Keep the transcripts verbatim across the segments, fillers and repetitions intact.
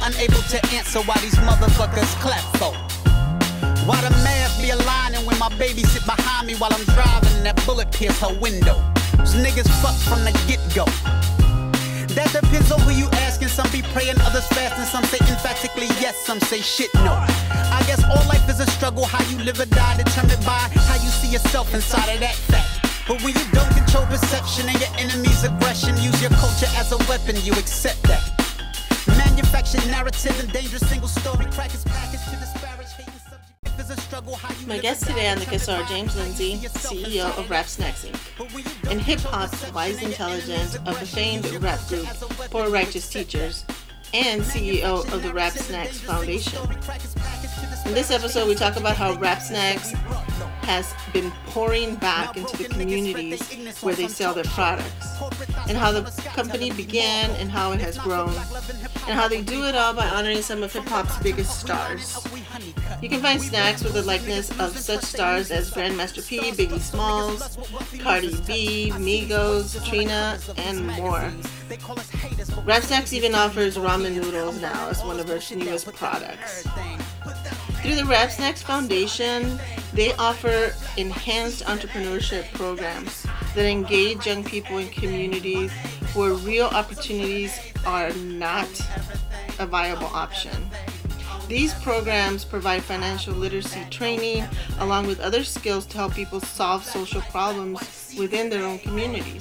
unable to answer why these motherfuckers clap for. Why the math be aligning when my baby sit behind me while I'm driving and that bullet pierce her window? Those niggas fuck from the get-go. That depends on who you asking. Some be praying, others fasting. Some say emphatically yes, some say shit no. I guess all life is a struggle. How you live or die determined by how you see yourself inside of that fact. But when you don't control perception and your enemy's aggression, use your culture as a weapon, you accept that. Manufactured narrative and dangerous single story crackers package to disparage hating subject. If it's a struggle, how you My guest today on the Kiss are James Lindsay, C E O of Rap Snacks Incorporated, and hip-hop's wise intelligence of the famed rap group Poor Righteous Teachers, and C E O of the Rap Snacks Foundation. In this episode, we talk about how Rap Snacks has been pouring back into the communities where they sell their products, and how the company began and how it has grown, and how they do it all by honoring some of hip-hop's biggest stars. You can find snacks with the likeness of such stars as Grandmaster P, Biggie Smalls, Cardi B, Migos, Trina, and more. Rap Snacks even offers ramen noodles now as one of its newest products. Through the Rap Snacks Foundation, they offer enhanced entrepreneurship programs that engage young people in communities where real opportunities are not a viable option. These programs provide financial literacy training along with other skills to help people solve social problems within their own communities.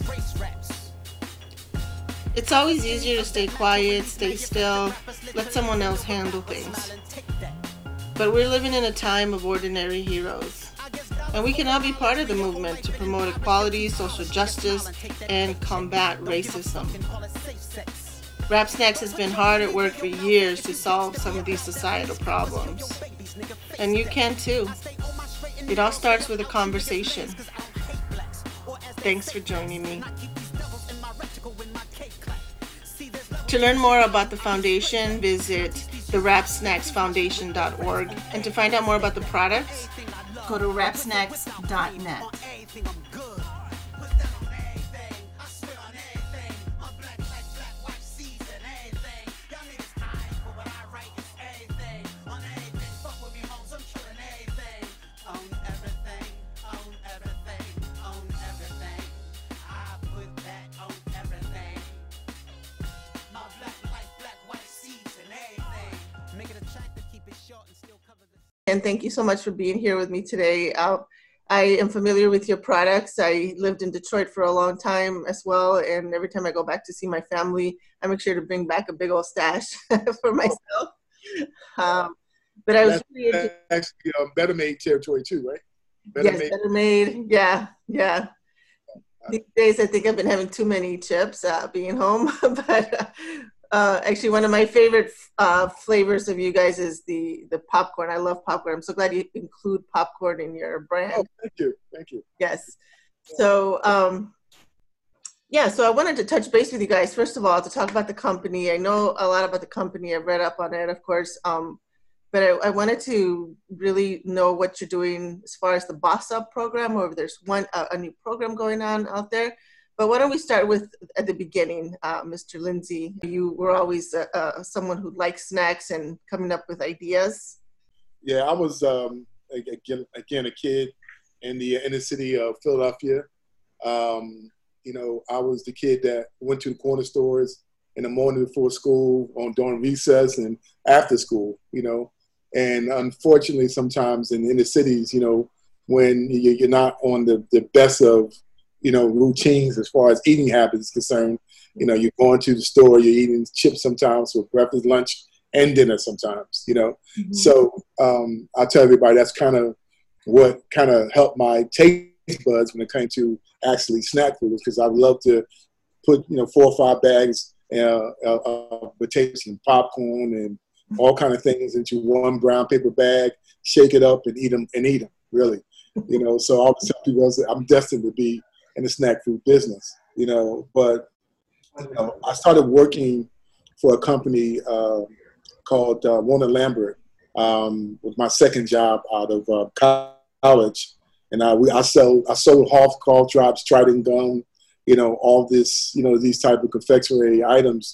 It's always easier to stay quiet, stay still, let someone else handle things. But we're living in a time of ordinary heroes, and we can all be part of the movement to promote equality, social justice, and combat racism. Rap Snacks has been hard at work for years to solve some of these societal problems, and you can too. It all starts with a conversation. Thanks for joining me. To learn more about the foundation, visit the rap snacks foundation dot org, and to find out more about the products, go to rap snacks dot net. And thank you so much for being here with me today. Uh, I am familiar with your products. I lived in Detroit for a long time as well, and every time I go back to see my family, I make sure to bring back a big old stash for myself. Um, but I was That's really into- actually uh, Better Made territory too, right? Better yes, Made. Better Made. Yeah, yeah. These days, I think I've been having too many chips uh, being home, but. Uh, Uh, actually, one of my favorite uh, flavors of you guys is the, the popcorn. I love popcorn. I'm so glad you include popcorn in your brand. Oh, thank you. Thank you. Yes. So, um, yeah, so I wanted to touch base with you guys, first of all, to talk about the company. I know a lot about the company. I've read up on it, of course. Um, but I, I wanted to really know what you're doing as far as the Boss Up program, or if there's one uh, a new program going on out there. But why don't we start with at the beginning, uh, Mister Lindsay? You were always uh, uh, someone who liked snacks and coming up with ideas. Yeah, I was um, again again a kid in the inner city of Philadelphia. Um, you know, I was the kid that went to the corner stores in the morning before school, on during recess and after school. You know, and unfortunately, sometimes in the inner cities, you know, when you're not on the, the best of you know, routines as far as eating habits is concerned. You know, you're going to the store, you're eating chips sometimes for breakfast, lunch, and dinner sometimes, you know. Mm-hmm. So um, I'll tell everybody that's kind of what kind of helped my taste buds when it came to actually snack foods, because I love to put, you know, four or five bags uh, of potatoes and popcorn and all kind of things into one brown paper bag, shake it up and eat them, and eat them, really. You know, so I always tell people I'm destined to be in the snack food business, you know, but you know, I started working for a company uh, called uh, Warner Lambert um, with my second job out of uh, college, and I we, I sold I sold Half cough drops, Trident gum, you know, all this, you know, these type of confectionery items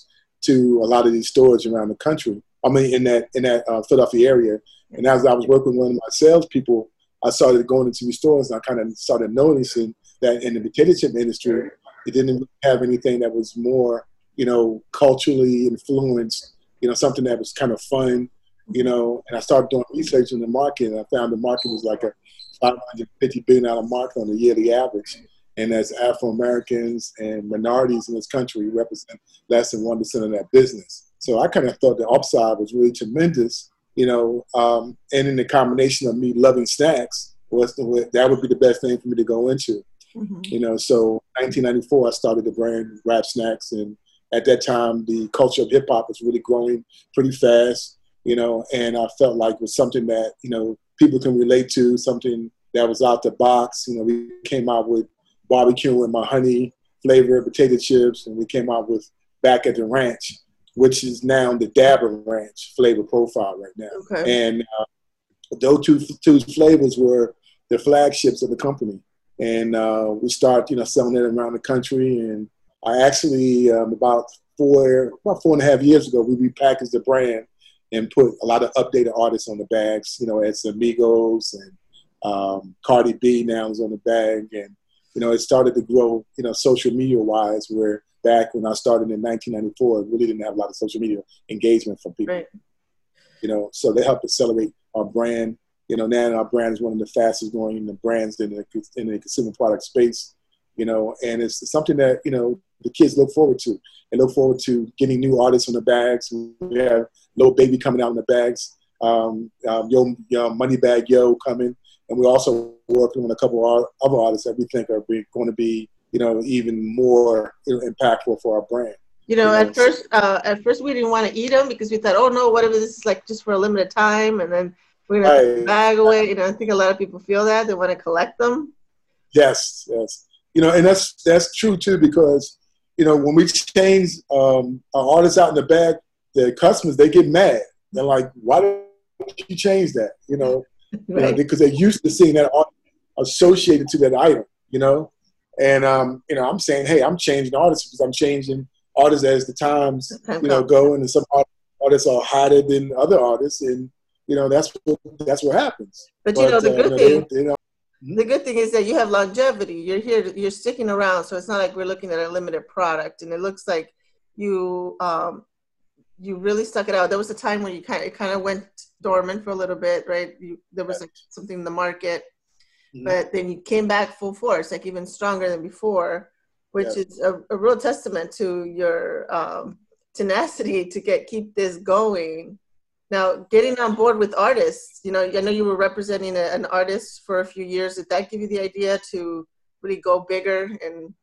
to a lot of these stores around the country. I mean, in that in that uh, Philadelphia area. And as I was working with one of my salespeople, I started going into these stores, and I kind of started noticing that in the potato chip industry, it didn't have anything that was more, you know, culturally influenced, you know, something that was kind of fun, you know. And I started doing research in the market, and I found the market was like a five hundred fifty billion dollars market on a yearly average. And as Afro-Americans and minorities in this country represent less than one percent of that business. So I kind of thought the upside was really tremendous, you know, um, and in the combination of me loving snacks, was the, that would be the best thing for me to go into. Mm-hmm. You know, so nineteen ninety-four, I started the brand Rap Snacks. And at that time, the culture of hip hop was really growing pretty fast, you know, and I felt like it was something that, you know, people can relate to, something that was out the box. You know, we came out with barbecue with my honey flavored potato chips, and we came out with Back at the Ranch, which is now the Dabber Ranch flavor profile right now. Okay. And uh, those two, two flavors were the flagships of the company. And uh, we started, you know, selling it around the country. And I actually, um, about four, about four and a half years ago, we repackaged the brand and put a lot of updated artists on the bags. You know, it's Amigos and um, Cardi B now is on the bag. And, you know, it started to grow, you know, social media-wise, where back when I started in nineteen ninety-four, it really didn't have a lot of social media engagement from people. Right. You know, so they helped accelerate our brand. You know, now our brand is one of the fastest growing brands in the, in the consumer product space, you know, and it's something that, you know, the kids look forward to. They look forward to getting new artists on the bags. We have Lil Baby coming out in the bags, um, um, Yo, Yo Moneybagg Yo coming. And we're also working on a couple of other artists that we think are going to be, you know, even more, you know, impactful for our brand. You know, you know at so, first, uh, at first we didn't want to eat them because we thought, oh no, what if this is like just for a limited time, and then we're gonna right. put the bag away. You know, I think a lot of people feel that they want to collect them. Yes, yes. You know, and that's that's true too, because you know when we change um, our artists out in the bag, the customers, they get mad. They're like, why did you change that? You know. Right. You know, because they're used to seeing that associated to that item, you know? And, um, you know, I'm saying, hey, I'm changing artists because I'm changing artists as the times, you know, go, and some artists are hotter than other artists, and, you know, that's what, that's what happens. But, you but, know, the good uh, thing, they, they, you know, the good thing is that you have longevity. You're here, you're sticking around, so it's not like we're looking at a limited product, and it looks like you, um, you really stuck it out. There was a time when you kind of, it kind of went dormant for a little bit, right? You, there was like something in the market, mm-hmm. but then you came back full force, like even stronger than before, which yes. is a, a real testament to your um, tenacity to get keep this going. Now, getting on board with artists, you know, I know you were representing a, an artist for a few years. Did that give you the idea to really go bigger and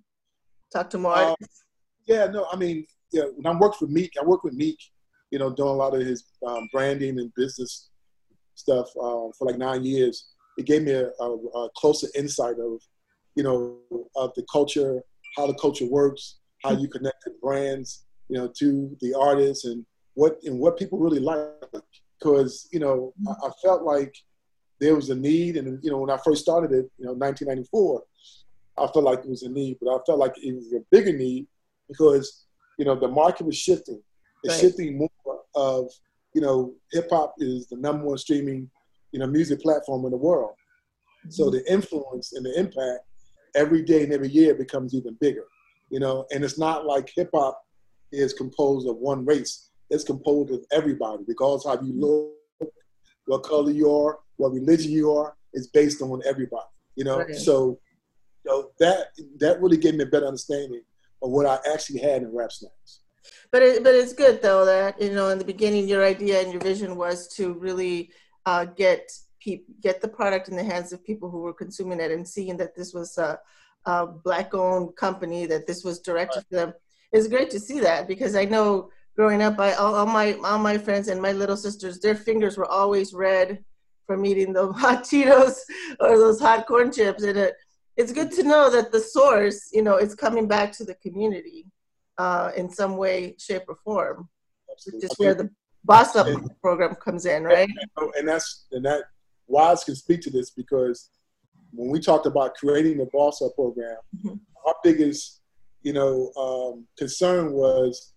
talk to more um, artists? Yeah, no, I mean, yeah, when I worked for Meek, I worked with Meek, you know, doing a lot of his um, branding and business stuff uh, for like nine years. It gave me a, a, a closer insight of, you know, of the culture, how the culture works, how you connect the brands, you know, to the artists, and what and what people really like. Because, you know, I, I felt like there was a need, and, you know, when I first started it, you know, nineteen ninety-four, I felt like it was a need, but I felt like it was a bigger need because, you know, the market was shifting. It's right. shifting more of, you know, hip hop is the number one streaming, you know, music platform in the world. Mm-hmm. So the influence and the impact every day and every year becomes even bigger, you know, and it's not like hip hop is composed of one race. It's composed of everybody, regardless of how you look, what color you are, what religion you are, it's based on everybody, you know? Right. So, you know, that, that really gave me a better understanding of what I actually had in Rap Snacks. But it, but it's good though that, you know, in the beginning your idea and your vision was to really uh, get pe- get the product in the hands of people who were consuming it, and seeing that this was a, a black-owned company, that this was directed to them. It's great to see that, because I know growing up, I all, all my all my friends and my little sisters, their fingers were always red from eating the hot Cheetos or those hot corn chips, and it, it's good to know that the source, you know, is coming back to the community. Uh, in some way, shape, or form, which is where the Boss Up program comes in, right? And, and that's and that Wise can speak to this, because when we talked about creating the Boss Up program, mm-hmm. our biggest, you know, um, concern was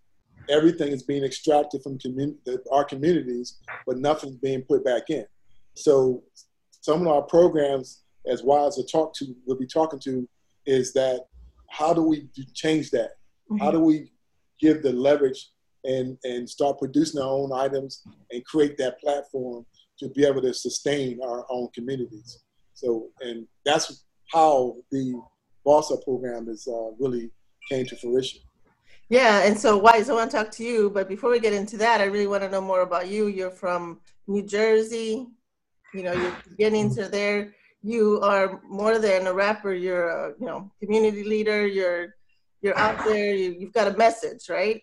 everything is being extracted from commun- the, our communities, but nothing's being put back in. So some of our programs, as Wise will talk to, will be talking to, is that how do we do, change that? Mm-hmm. How do we give the leverage and, and start producing our own items and create that platform to be able to sustain our own communities? So, and that's how the Boss Up program is uh, really came to fruition. Yeah, and so Wise, I want to talk to you, but before we get into that, I really want to know more about you. You're from New Jersey, you know, you're getting to there. You are more than a rapper. You're a, you know, community leader. You're you're out there. You, you've got a message, right?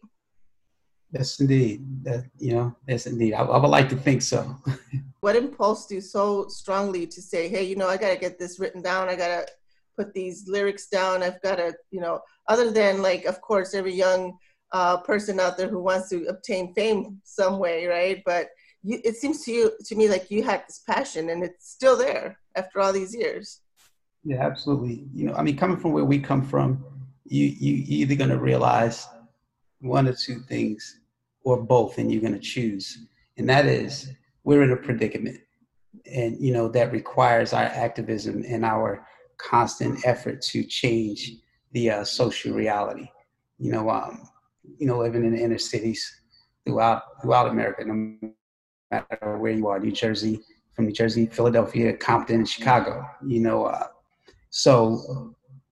Yes, indeed. That, you know, yes, indeed. I, I would like to think so. What impulsed you so strongly to say, hey, you know, I got to get this written down. I got to put these lyrics down. I've got to, you know, other than like, of course, every young uh, person out there who wants to obtain fame some way, right? But you, it seems to you, to me, like you had this passion and it's still there after all these years. Yeah, absolutely. You know, I mean, coming from where we come from, you, you, you're either going to realize one or two things or both, and you're going to choose. And that is, we're in a predicament. And, you know, that requires our activism and our constant effort to change the uh, social reality. You know, um, you know, living in the inner cities throughout throughout America, no matter where you are, New Jersey, from New Jersey, Philadelphia, Compton, Chicago. You know, uh, so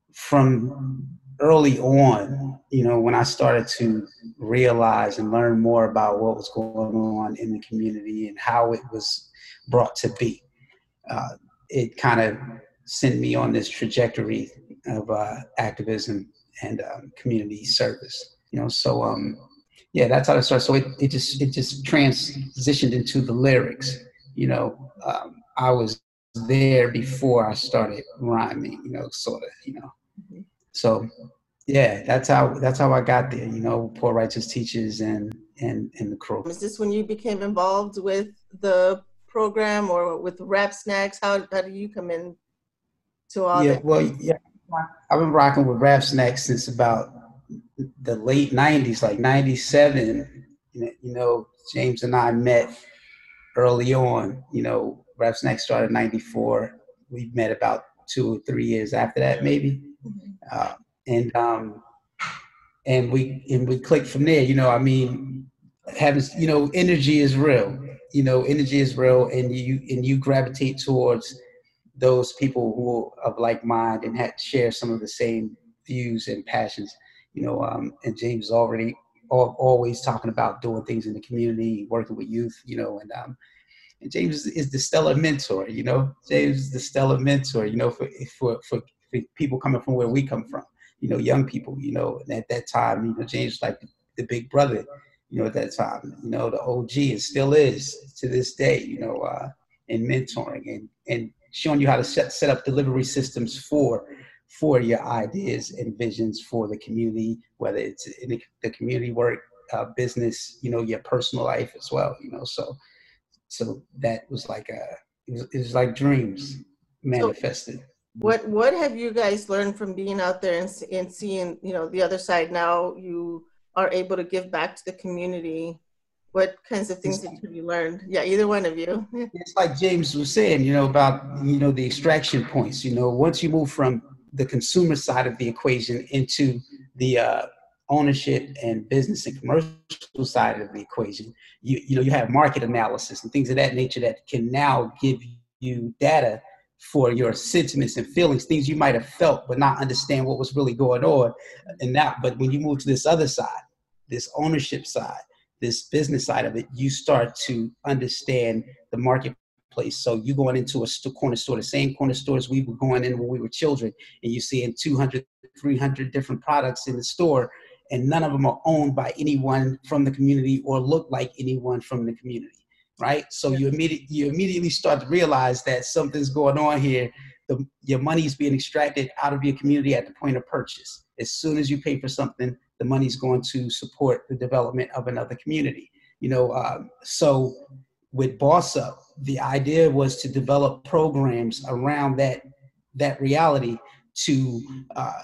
from early on, you know, when I started to realize and learn more about what was going on in the community and how it was brought to be, uh, it kind of sent me on this trajectory of uh, activism and um, community service. You know, so um, yeah, that's how it started. So it, it just it just transitioned into the lyrics. You know, um, I was there before I started rhyming. You know, sort of. You know, so yeah, that's how that's how I got there. You know, Poor Righteous Teachers and and and the crew. Is this when you became involved with the program or with Rap Snacks? How how do you come in to all yeah, that? Well, yeah, I've been rocking with Rap Snacks since about the late nineties, like ninety-seven. You know, James and I met early on. You know, Rap Snacks started in ninety-four. We met about two or three years after that, maybe. Mm-hmm. Uh, and um, and we and we clicked from there. You know, I mean, having you know, energy is real. You know, energy is real, and you and you gravitate towards those people who are of like mind and had share some of the same views and passions. You know, um, and James is already al- always talking about doing things in the community, working with youth. You know, and um, and James is, is the stellar mentor. You know, James is the stellar mentor. You know, for for for, for people coming from where we come from. You know, young people. You know, and at that time, you know, James was like the, the big brother. You know, at that time, you know, the O G, and still is to this day. You know, uh, in mentoring and and showing you how to set set up delivery systems for for your ideas and visions for the community, whether it's in the, the community work, uh, business, you know, your personal life as well. You know, so so that was like a it was, it was like dreams manifested. So what what have you guys learned from being out there and, and seeing, you know, the other side now? You are able to give back to the community. What kinds of things have you learned? Yeah, either one of you. It's like James was saying, you know, about, you know, the extraction points. You know, once you move from the consumer side of the equation into the uh, ownership and business and commercial side of the equation, you, you know, you have market analysis and things of that nature that can now give you data for your sentiments and feelings, things you might have felt but not understand what was really going on. And now, but when you move to this other side, this ownership side, this business side of it, you start to understand the marketplace. So you going into a st- corner store, the same corner stores we were going in when we were children, and you seeing two hundred, three hundred different products in the store, and none of them are owned by anyone from the community or look like anyone from the community, right? So you immediately you immediately start to realize that something's going on here. The, your money is being extracted out of your community at the point of purchase. As soon as you pay for something, the money's going to support the development of another community. You know, um, so with Boss Up, the idea was to develop programs around that that reality to uh,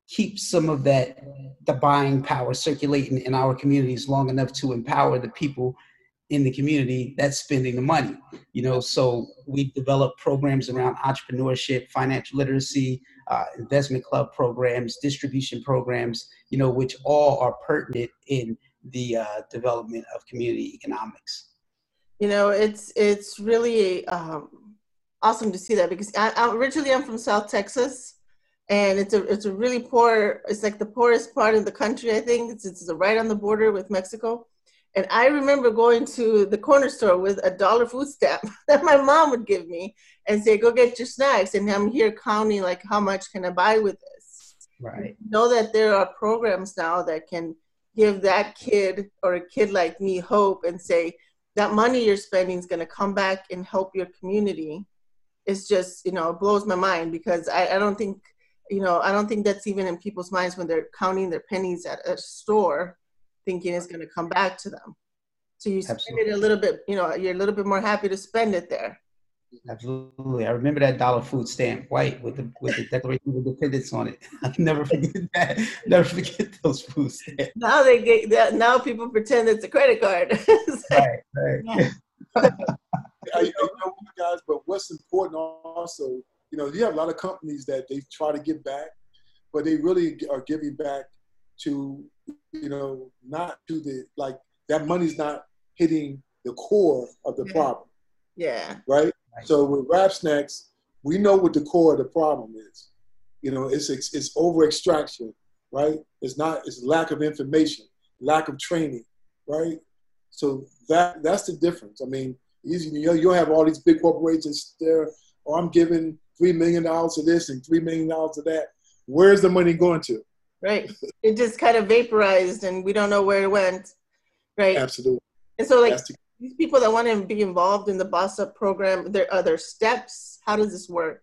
keep some of that, the buying power circulating in our communities long enough to empower the people in the community that's spending the money. You know, so we've developed programs around entrepreneurship, financial literacy, uh, investment club programs, distribution programs, you know, which all are pertinent in the uh, development of community economics. You know, it's it's really um, awesome to see that, because I, I originally I'm from South Texas, and it's a it's a really poor, it's like the poorest part of the country, I think. It's, it's right on the border with Mexico. And I remember going to the corner store with a dollar food stamp that my mom would give me and say, go get your snacks. And I'm here counting, like, how much can I buy with this? Right. Know that there are programs now that can give that kid or a kid like me hope and say, that money you're spending is going to come back and help your community. It's just, you know, it blows my mind, because I, I don't think, you know, I don't think that's even in people's minds when they're counting their pennies at a store, thinking it's going to come back to them. So you spend Absolutely. It a little bit, you know, you're a little bit more happy to spend it there. Absolutely. I remember that dollar food stamp, white, with the with the Declaration of Independence on it. I can never forget that. Never forget those food stamps. Now they get that. Now people pretend it's a credit card. Right, right. Yeah. I, I know, guys, but what's important also, you know, you have a lot of companies that they try to give back, but they really are giving back to, you know, not to the, like, that money's not hitting the core of the yeah. problem. Yeah. Right? Right? So with Rap Snacks, we know what the core of the problem is. You know, it's it's, it's over extraction, right? It's not, it's lack of information, lack of training, right? So that that's the difference. I mean, you know, you'll have all these big corporations there, oh, I'm giving three million dollars to this and three million dollars to that. Where's the money going to? Right. It just kind of vaporized and we don't know where it went. Right. Absolutely. And so, like, the- these people that want to be involved in the Boss Up program, there are there steps? How does this work?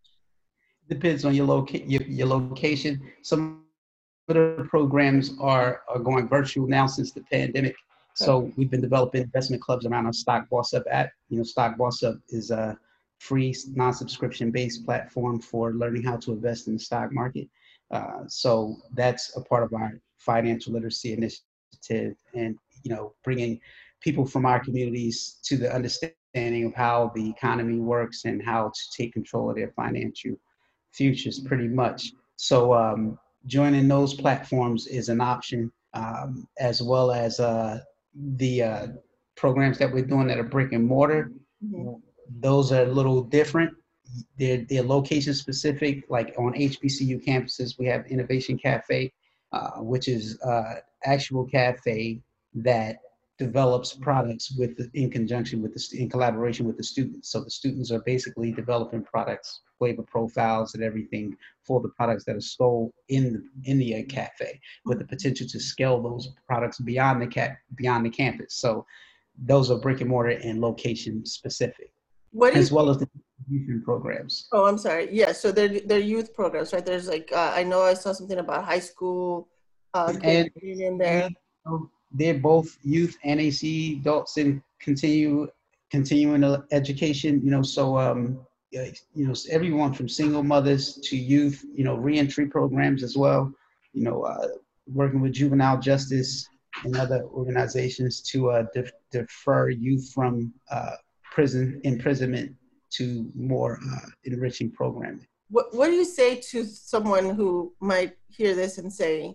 Depends on your, loca- your, your location. Some of the programs are, are going virtual now since the pandemic. So we've been developing investment clubs around our Stock Boss Up app. You know, Stock Boss Up is a free, non-subscription based platform for learning how to invest in the stock market. Uh, so that's a part of our financial literacy initiative, and, you know, bringing people from our communities to the understanding of how the economy works and how to take control of their financial futures, pretty much. So um, joining those platforms is an option, um, as well as uh, the uh, programs that we're doing that are brick and mortar. Mm-hmm. Those are a little different. They're, they're location specific. Like on H B C U campuses, we have Innovation Cafe, uh, which is uh, actual cafe that develops products with the, in conjunction with the, in collaboration with the students. So the students are basically developing products, flavor profiles and everything for the products that are sold in the in the uh, cafe, with the potential to scale those products beyond the cat beyond the campus. So those are brick and mortar and location specific, what as well as the distribution programs. Oh, I'm sorry. Yeah, so they're they're youth programs, right? There's like uh, I know I saw something about high school uh, and in there. They're both youth and A C adults in continue continuing education. You know, so um, you know, everyone from single mothers to youth. You know, reentry programs as well. You know, uh, working with juvenile justice and other organizations to uh, def- defer youth from uh, prison imprisonment to more uh, enriching programming. What What do you say to someone who might hear this and say,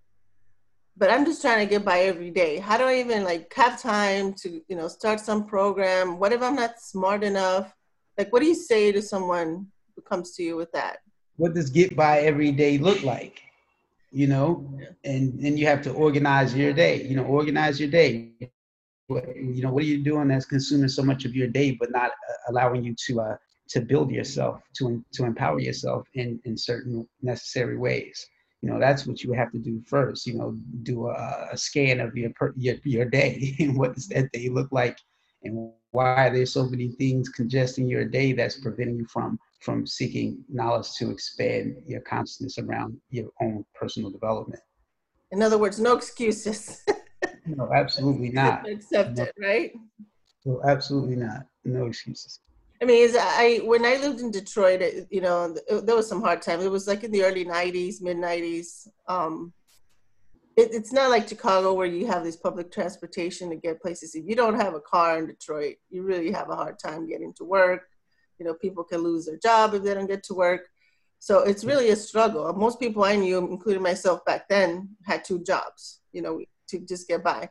but I'm just trying to get by every day? How do I even like have time to, you know, start some program? What if I'm not smart enough? Like, what do you say to someone who comes to you with that? What does get by every day look like? You know, yeah. and then you have to organize your day, you know, organize your day. You know, what are you doing that's consuming so much of your day, but not uh, allowing you to uh, to build yourself, to to empower yourself in, in certain necessary ways? You know, that's what you have to do first. You know, do a, a scan of your, your your day and what does that day look like, and why there's so many things congesting your day that's preventing you from from seeking knowledge to expand your consciousness around your own personal development. In other words, no excuses. No, absolutely not. Accept no, it, right? No, absolutely not. No excuses. I mean, it's, I when I lived in Detroit, it, you know, it, there was some hard times. It was like in the early nineties, mid nineties. Um, it, it's not like Chicago where you have this public transportation to get places. If you don't have a car in Detroit, you really have a hard time getting to work. You know, people can lose their job if they don't get to work. So it's really a struggle. Most people I knew, including myself back then, had two jobs, you know, to just get by.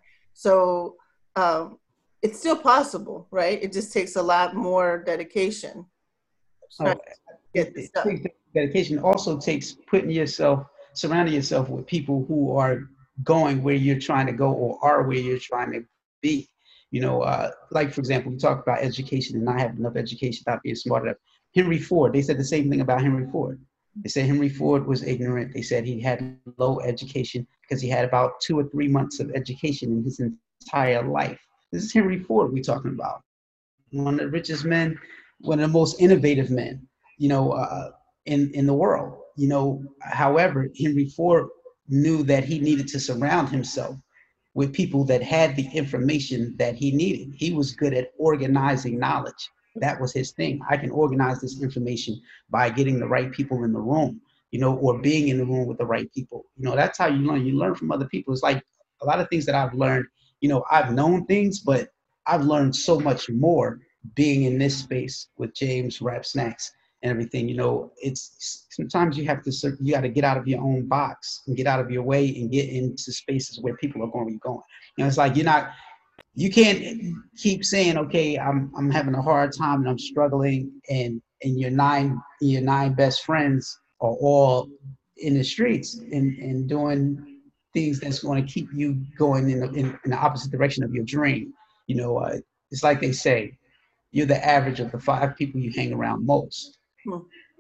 So um, it's still possible, right? It just takes a lot more dedication. Oh, it, it takes dedication. Also takes putting yourself, surrounding yourself with people who are going where you're trying to go or are where you're trying to be. You know, uh, like, for example, we talk about education and not having enough education, not being smart enough. Henry Ford, they said the same thing about Henry Ford. They said Henry Ford was ignorant. They said he had low education because he had about two or three months of education in his entire life. This is Henry Ford we're talking about. One of the richest men, one of the most innovative men, you know, uh, in, in the world. You know, however, Henry Ford knew that he needed to surround himself with people that had the information that he needed. He was good at organizing knowledge. That was his thing. I can organize this information by getting the right people in the room, you know, or being in the room with the right people. You know, that's how you learn. You learn from other people. It's like a lot of things that I've learned, you know, I've known things, but I've learned so much more being in this space with James, Rap Snacks, and everything. You know, it's sometimes you have to, you got to get out of your own box and get out of your way and get into spaces where people are going where you're going. You know, it's like you're not, you can't keep saying, okay, I'm I'm having a hard time and I'm struggling, and and your nine your nine best friends are all in the streets and, and doing things that's going to keep you going in the, in, in the opposite direction of your dream. You know, uh, it's like they say, you're the average of the five people you hang around most. Hmm.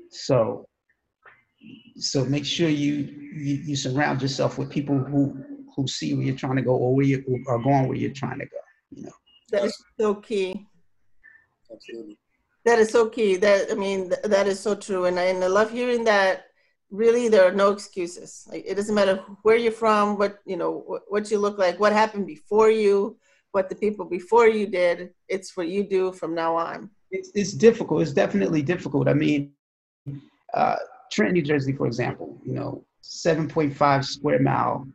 So so make sure you, you you surround yourself with people who who see where you're trying to go or where you are going where you're trying to go. You know, that is so key. Absolutely. That is so key. That I mean, th- that is so true, and I, and I love hearing that. Really, there are no excuses. Like, it doesn't matter where you're from, what you know, what, what you look like, what happened before you, what the people before you did. It's what you do from now on. It's it's difficult. It's definitely difficult. I mean, uh, Trenton, New Jersey, for example, you know, seven point five square mile.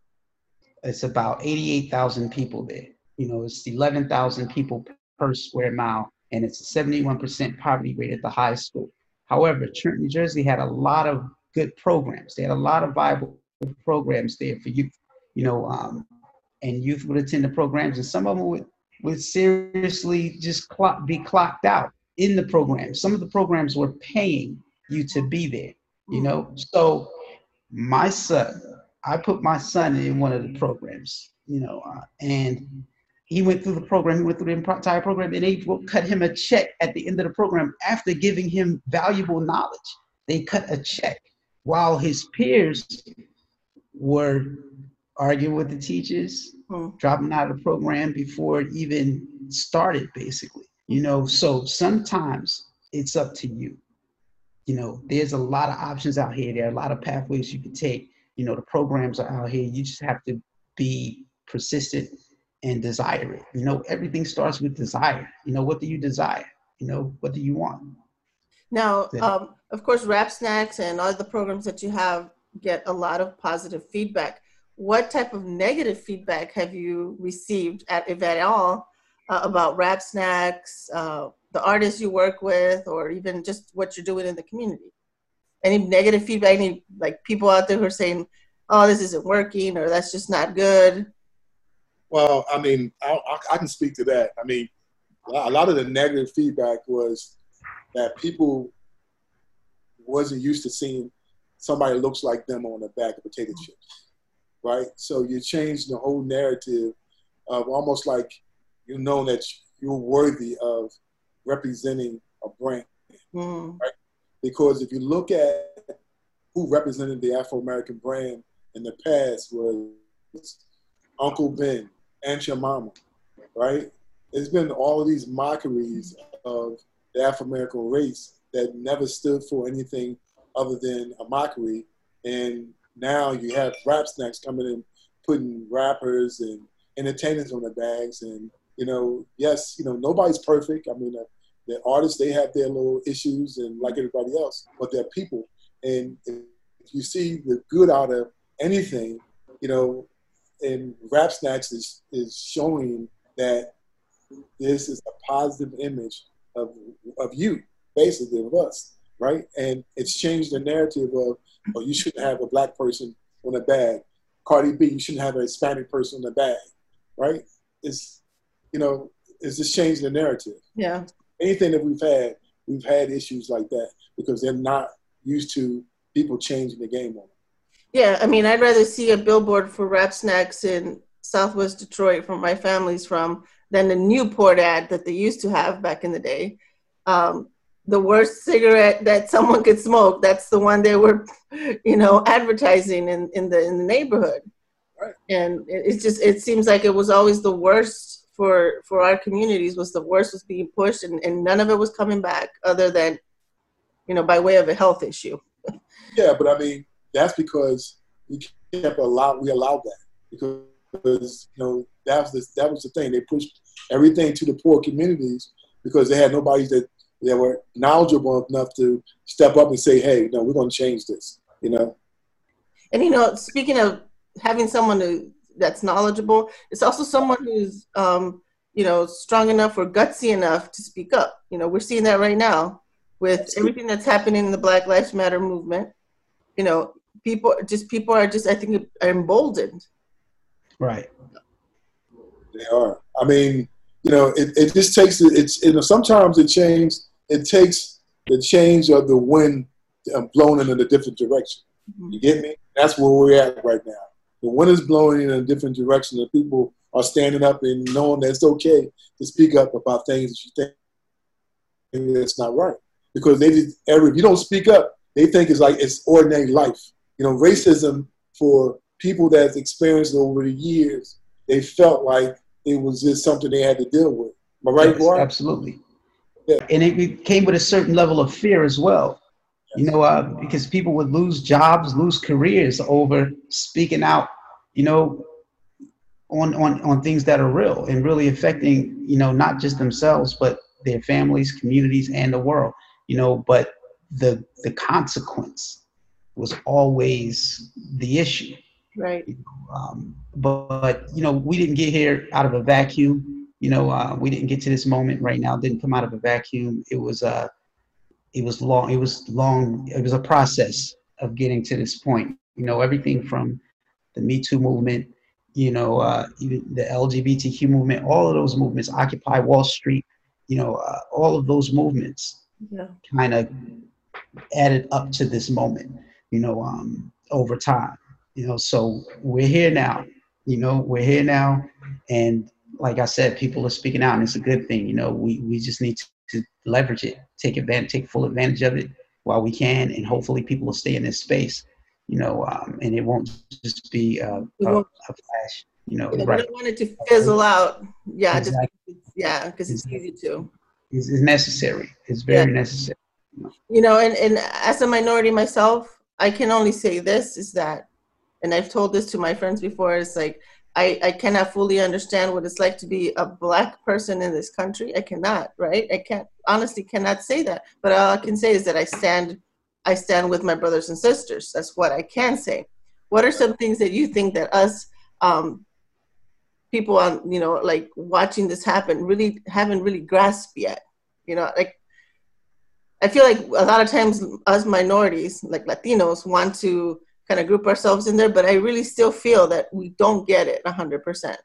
It's about eighty-eight thousand people there. You know, it's eleven thousand people per square mile, and it's a seventy-one percent poverty rate at the high school. However, Trenton, New Jersey had a lot of good programs. They had a lot of viable programs there for youth, you know, um, and youth would attend the programs, and some of them would, would seriously just clock, be clocked out in the program. Some of the programs were paying you to be there, you know. So my son, I put my son in one of the programs, you know, uh, and he went through the program, he went through the entire program, and they cut him a check at the end of the program after giving him valuable knowledge. They cut a check while his peers were arguing with the teachers, mm. dropping out of the program before it even started, basically. You know, so sometimes it's up to you. You know, there's a lot of options out here. There are a lot of pathways you can take. You know, the programs are out here. You just have to be persistent and desire it. You know, everything starts with desire. You know, what do you desire? You know, what do you want? Now, um, of course, Rap Snacks and all the programs that you have get a lot of positive feedback. What type of negative feedback have you received, at, if at all, uh, about Rap Snacks, uh, the artists you work with, or even just what you're doing in the community? Any negative feedback? Any like people out there who are saying, "Oh, this isn't working," or "That's just not good"? Well, I mean, I, I can speak to that. I mean, a lot of the negative feedback was that people wasn't used to seeing somebody that looks like them on the bag of potato chips, right? So you change the whole narrative of almost like you know that you're worthy of representing a brand, mm. right? Because if you look at who represented the Afro-American brand in the past was Uncle Ben, Aunt Your Mama, right? There's been all of these mockeries of the Afro-American race that never stood for anything other than a mockery. And now you have Rap Snacks coming in, putting rappers and entertainers on the bags. And, you know, yes, you know, nobody's perfect. I mean, uh, the artists, they have their little issues and like everybody else, but they're people. And if you see the good out of anything, you know, and Rap Snacks is, is showing that this is a positive image of of you, basically, of us, right? And it's changed the narrative of, oh, you shouldn't have a black person on a bag. Cardi B, you shouldn't have a Hispanic person on a bag, right? It's, you know, it's just changed the narrative. Yeah. Anything that we've had, we've had issues like that because they're not used to people changing the game on them. Yeah, I mean, I'd rather see a billboard for Rap Snacks in Southwest Detroit, from my family's from, than the Newport ad that they used to have back in the day. Um, the worst cigarette that someone could smoke, that's the one they were, you know, advertising in, in the in the neighborhood. Right. And it, it's just, it seems like it was always the worst for for our communities, was the worst was being pushed, and, and none of it was coming back other than, you know, by way of a health issue. Yeah, but I mean, that's because we kept allow we allowed that because, you know, that was the, that was the thing. They pushed everything to the poor communities because they had nobody that, that were knowledgeable enough to step up and say, hey, no, we're going to change this, you know? And, you know, speaking of having someone who, that's knowledgeable, it's also someone who's, um, you know, strong enough or gutsy enough to speak up. You know, we're seeing that right now with everything that's happening in the Black Lives Matter movement. You know, people just, people are just, I think, are emboldened. Right. They are. I mean, you know, it, it just takes, it's, you know, sometimes it change, it takes the change of the wind blowing in a different direction. Mm-hmm. You get me? That's where we're at right now. The wind is blowing in a different direction, and people are standing up and knowing that it's okay to speak up about things that you think that's not right. Because they just, every, if you don't speak up, they think it's like it's ordinary life. You know, racism for people that's experienced it over the years, they felt like it was just something they had to deal with. Am I right, yes, Warren? Absolutely. Yeah. And it came with a certain level of fear as well. You know, uh, because people would lose jobs, lose careers over speaking out, you know, on, on, on things that are real and really affecting, you know, not just themselves, but their families, communities, and the world, you know, but the the consequence was always the issue. Right. Um, but, but, you know, we didn't get here out of a vacuum. You know, uh, we didn't get to this moment right now. It didn't come out of a vacuum. It was uh, it was long. It was long. It was a process of getting to this point. You know, everything from the Me Too movement, you know, uh, even the L G B T Q movement, all of those movements, Occupy Wall Street, you know, uh, all of those movements yeah. kind of added up to this moment, you know, um, over time. You know, so we're here now, you know, we're here now. And like I said, people are speaking out, and it's a good thing. You know, we, we just need to, to leverage it, take advantage, take full advantage of it while we can. And hopefully people will stay in this space, you know, um, and it won't just be uh, a, a flash, you know. Yeah, right. We don't want it to fizzle out. Yeah, exactly. just, yeah, because it's easy to. It's, it's necessary. It's very yeah. necessary. You know, you know and, and as a minority myself, I can only say this is that, and I've told this to my friends before, it's like, I, I cannot fully understand what it's like to be a Black person in this country. I cannot, right? I can't, honestly cannot say that. But all I can say is that I stand, I stand with my brothers and sisters. That's what I can say. What are some things that you think that us um, people on, you know, like watching this happen really haven't really grasped yet? You know, like, I feel like a lot of times us minorities, like Latinos, want to kind of group ourselves in there, but I really still feel that we don't get it one hundred percent.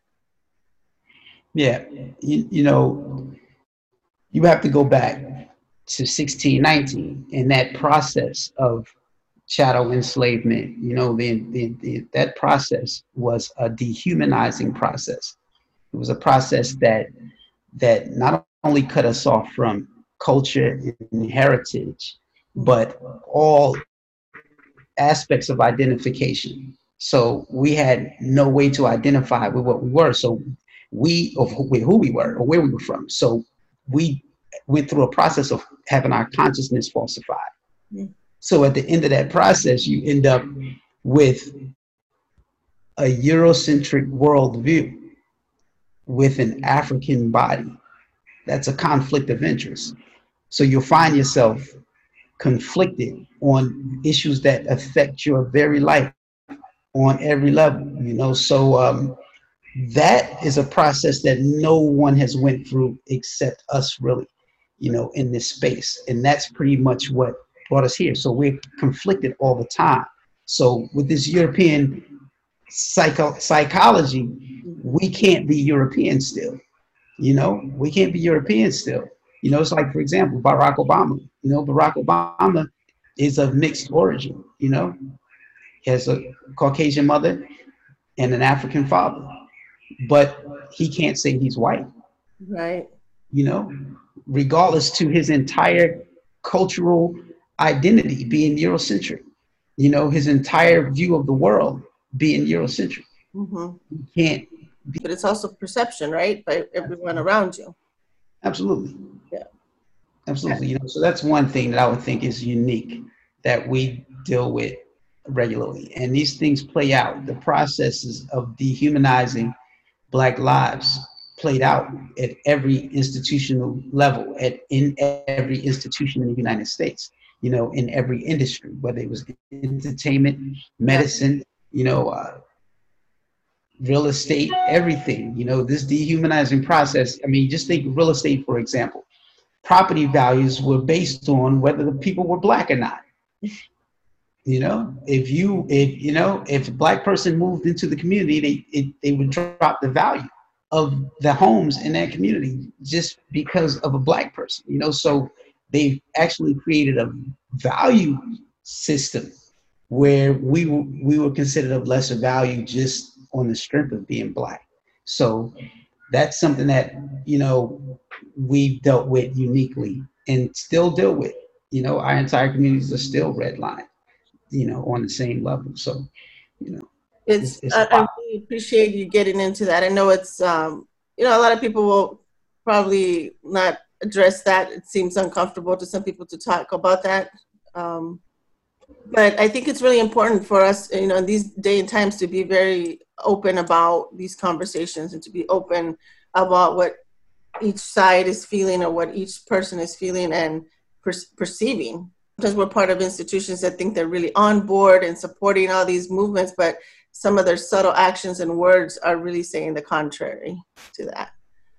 Yeah, you, you know, you have to go back to sixteen nineteen and that process of chattel enslavement. You know, the, the, the, that process was a dehumanizing process. It was a process that that not only cut us off from culture and heritage, but all aspects of identification. So we had no way to identify with what we were. So we, of with who we were or where we were from. So we went through a process of having our consciousness falsified. Mm. So at the end of that process, you end up with a Eurocentric worldview with an African body. That's a conflict of interest. So you'll find yourself conflicted on issues that affect your very life on every level, you know. So um, that is a process that no one has went through except us, really, you know, in this space. And that's pretty much what brought us here. So we're conflicted all the time. So with this European psycho psychology, we can't be European still, you know, we can't be European still. You know, it's like, for example, Barack Obama, you know, Barack Obama is of mixed origin, you know, he has a Caucasian mother and an African father, but he can't say he's white. Right. You know, regardless to his entire cultural identity being Eurocentric, you know, his entire view of the world being Eurocentric. Mm-hmm. You can't be. But it's also perception, right? By everyone around you. Absolutely. Yeah. Absolutely. You know, so that's one thing that I would think is unique that we deal with regularly. And these things play out. The processes of dehumanizing Black lives played out at every institutional level, at in every institution in the United States, you know, in every industry, whether it was entertainment, medicine, you know, uh, real estate, everything. You know, this dehumanizing process, I mean, just think of real estate, for example. Property values were based on whether the people were Black or not. You know, if you, if, you know, if a Black person moved into the community, they, it, they would drop the value of the homes in that community just because of a Black person, you know. So they've actually created a value system where we were, we were considered of lesser value just on the strength of being Black. So that's something that, you know, we've dealt with uniquely and still deal with. You know, our entire communities are still redlined, you know, on the same level. So, you know, it's, it's, it's I, I really appreciate you getting into that. I know it's, um, you know, a lot of people will probably not address that. It seems uncomfortable to some people to talk about that. Um, but I think it's really important for us, you know, in these day and times to be very open about these conversations and to be open about what each side is feeling or what each person is feeling and per- perceiving. Because we're part of institutions that think they're really on board and supporting all these movements, but some of their subtle actions and words are really saying the contrary to that,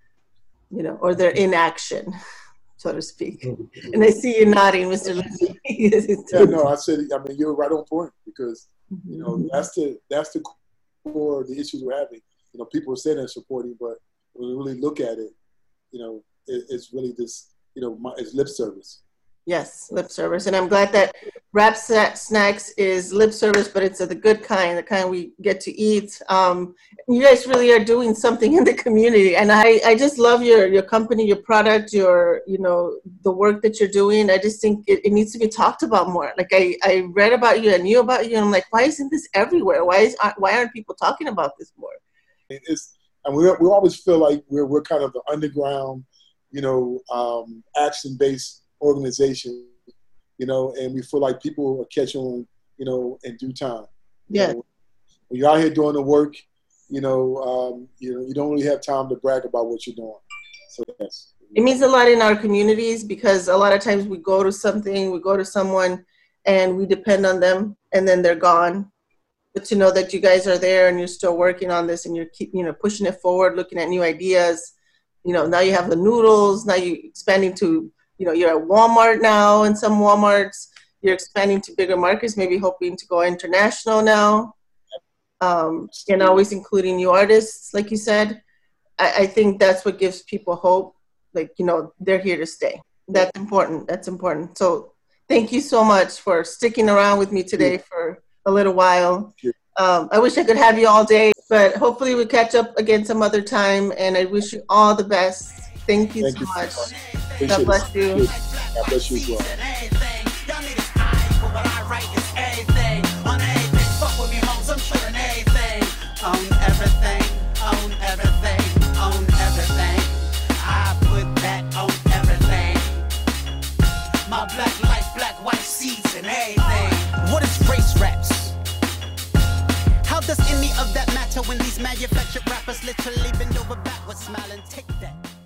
you know, or they're inaction, so to speak. And I see you nodding, Mister Lindsay. Yeah, no, I said, I mean, you're right on point because, you know, that's the that's the core of the issues we're having. You know, people are saying they're supporting, but when we really look at it, you know, it, it's really this, you know, it's lip service. Yes, lip service. And I'm glad that Rap Snacks is lip service, but it's the good kind, the kind we get to eat. Um, you guys really are doing something in the community. And I, I just love your, your company, your product, your, you know, the work that you're doing. I just think it, it needs to be talked about more. Like I, I read about you, I knew about you, and I'm like, why isn't this everywhere? Why is why aren't people talking about this more? It's, and we we always feel like we're we're kind of the underground, you know, um, action-based organization, you know, and we feel like people will catch on, you know, in due time. Yeah. You know, when you're out here doing the work, you know, um, you know, you don't really have time to brag about what you're doing. So yes. It means a lot in our communities because a lot of times we go to something, we go to someone and we depend on them and then they're gone. But to know that you guys are there and you're still working on this and you're keep, you know, pushing it forward, looking at new ideas. You know, now you have the noodles, now you're expanding to, you know, you're at Walmart now and some Walmarts. You're expanding to bigger markets, maybe hoping to go international now. Um, and always including new artists, like you said. I, I think that's what gives people hope. Like, you know, they're here to stay. That's important. That's important. So thank you so much for sticking around with me today for a little while. Um, I wish I could have you all day, but hopefully we catch up again some other time. And I wish you all the best. Thank you Thank so you. much. Appreciate God bless it. you. God bless you as well. Own everything, own everything, own everything. I put that on everything. My black life, black white seeds and everything. What is race raps? How does any of that matter when these manufactured rappers literally bend over backwards, smile and take that?